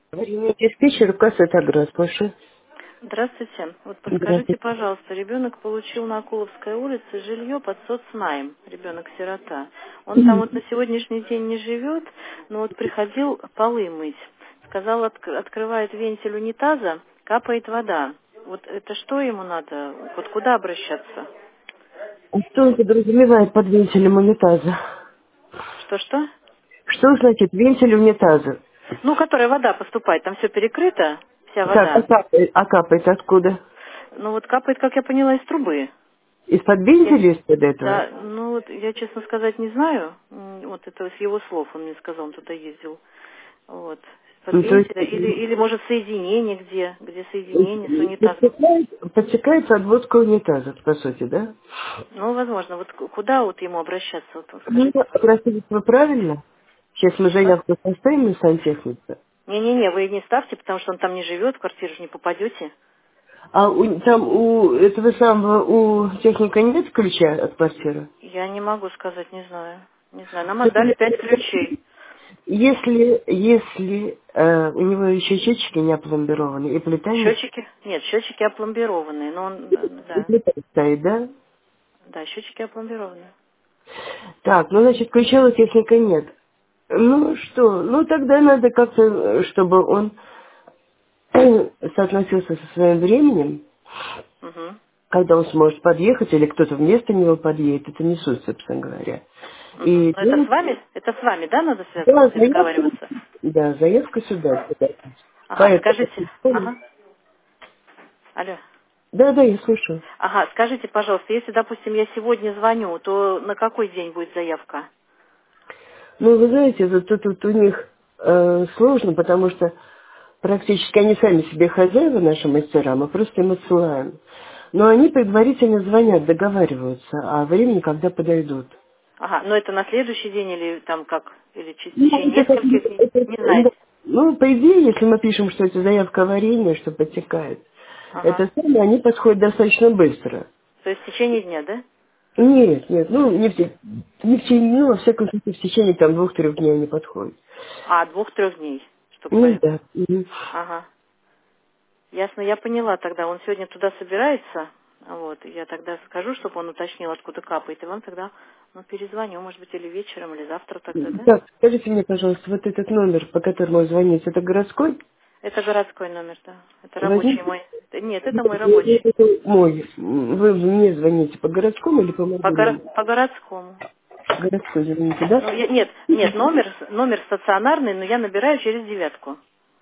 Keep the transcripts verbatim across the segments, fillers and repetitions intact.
Время диспетчер, касса Таграс, прошу. Здравствуйте. Вот подскажите, Здравствуйте. пожалуйста, ребенок получил на Акуловской улице жилье под соцнайм, ребенок-сирота. Он там Мгм. вот на сегодняшний день не живет, но вот приходил полы мыть. Сказал, отк- открывает вентиль унитаза, капает вода. Вот это что ему надо? Вот куда обращаться? А что он подразумевает под вентилем унитаза? Что-что? Что значит вентиль унитаза? Ну, которая вода поступает, там все перекрыто, вся Так, а вода. капает, а капает откуда? Ну вот капает, как я поняла, из трубы. Из-под Я, вентиля, из-под этого? да, ну вот я, честно сказать, не знаю. М, Вот это с его слов он мне сказал, он туда ездил. Вот. Под Ну, то есть вентиля. Или, или может соединение где? Где соединение с э, унитазом? подсекает, подсекает подводка унитаза, по сути, да? Ну, возможно. Вот к- куда вот ему обращаться? Вот вы Ну, скажите, пожалуйста. обратились вы правильно? Сейчас мы А? заявку составим на сантехника. Не-не-не, вы не ставьте, потому что он там не живет, в квартиру же не попадете. А у- там у этого самого, у техника нет ключа от квартиры? Я не могу сказать, не знаю. Не знаю. Нам отдали пять ключей. Если, если э, у него еще счетчики не опломбированы, и плита не Счетчики? Нет, счетчики опломбированные. Но он, э, и да, плита стоит, да? да, счетчики опломбированные. Так, ну, значит, ключа у техника нет. Ну, что, ну, тогда надо как-то, э, чтобы он соотносился со своим временем, Угу. когда он сможет подъехать, или кто-то вместо него подъедет, это не суть, собственно говоря. Мгм. И Но это с делать, вами? Это с вами, да, надо да, связываться и заявка, договариваться? да, заявка сюда. сюда. Ага, скажите. Поэтому, Ага. Алло. да, да, я слышу. Ага, скажите, пожалуйста, если, допустим, я сегодня звоню, то на какой день будет заявка? Ну, вы знаете, вот тут, тут у них э, сложно, потому что практически они сами себе хозяева, наши мастера, мы просто им отсылаем. Но они предварительно звонят, договариваются о времени, когда подойдут. Ага, но это на следующий день или там как? Или ч- в Ну, течение это как- нескольких дней? это- Не да. знаете. Ну, по идее, если мы пишем, что это заявка аварийная, что подтекает, Ага. это самое, они подходят достаточно быстро. То есть в течение дня, да? Нет, нет, ну, не в, те- не в течение, ну, во всяком случае, в течение там двух-трех дней они подходят. А, двух-трех дней, чтобы Ну, по... да. Мгм. Ага. Ясно, я поняла тогда. Он сегодня туда собирается. Вот, я тогда скажу, чтобы он уточнил, откуда капает. И вам тогда, ну, перезвоню, может быть, или вечером, или завтра тогда, да? Так, скажите мне, пожалуйста, вот этот номер, по которому звонить, это городской? Это городской номер, да. Это рабочий Возьмите. мой. Да нет, это мой рабочий. Это мой. Вы мне звоните по городскому или по По, горо- мобильному? по городскому. Городской звоните, да? Ну, я- нет, нет, номер, номер стационарный, но я набираю через девятку.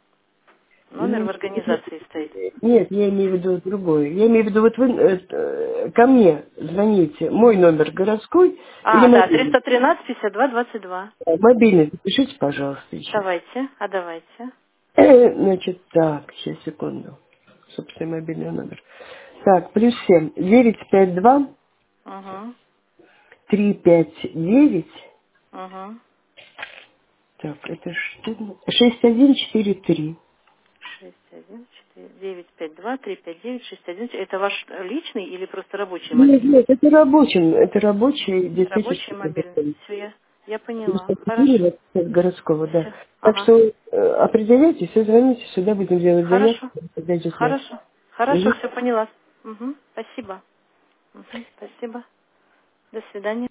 Номер в Ну, организации стоит. нет, я имею в виду другое. Я имею в виду, вот вы э, э, ко мне звоните. Мой номер городской или А, да, мобильный? триста тринадцать пятьдесят два двадцать два. Э, Мобильный запишите, пожалуйста, еще. Давайте, а давайте. Э, Значит, так, сейчас, секунду. Собственно, мобильный номер. Так, плюс семь, девять пять два, Угу, три пять девять, угу. так, это что? шесть один четыре три. Шесть один четыре девять пять два три пять девять шесть один. Это ваш личный или просто рабочий Нет, мобильный? нет, это рабочий, это рабочий Рабочий диспетчерский мобильный. телефон. Все, я, я поняла. Хорошо. Диспетчер городского, да. Все. Так Ага. что э, определяйтесь и звоните сюда, будем делать заявку, Хорошо. когда идет знак. Хорошо. Хорошо, Мгм. все поняла. Угу. Спасибо. Угу. Спасибо. До свидания.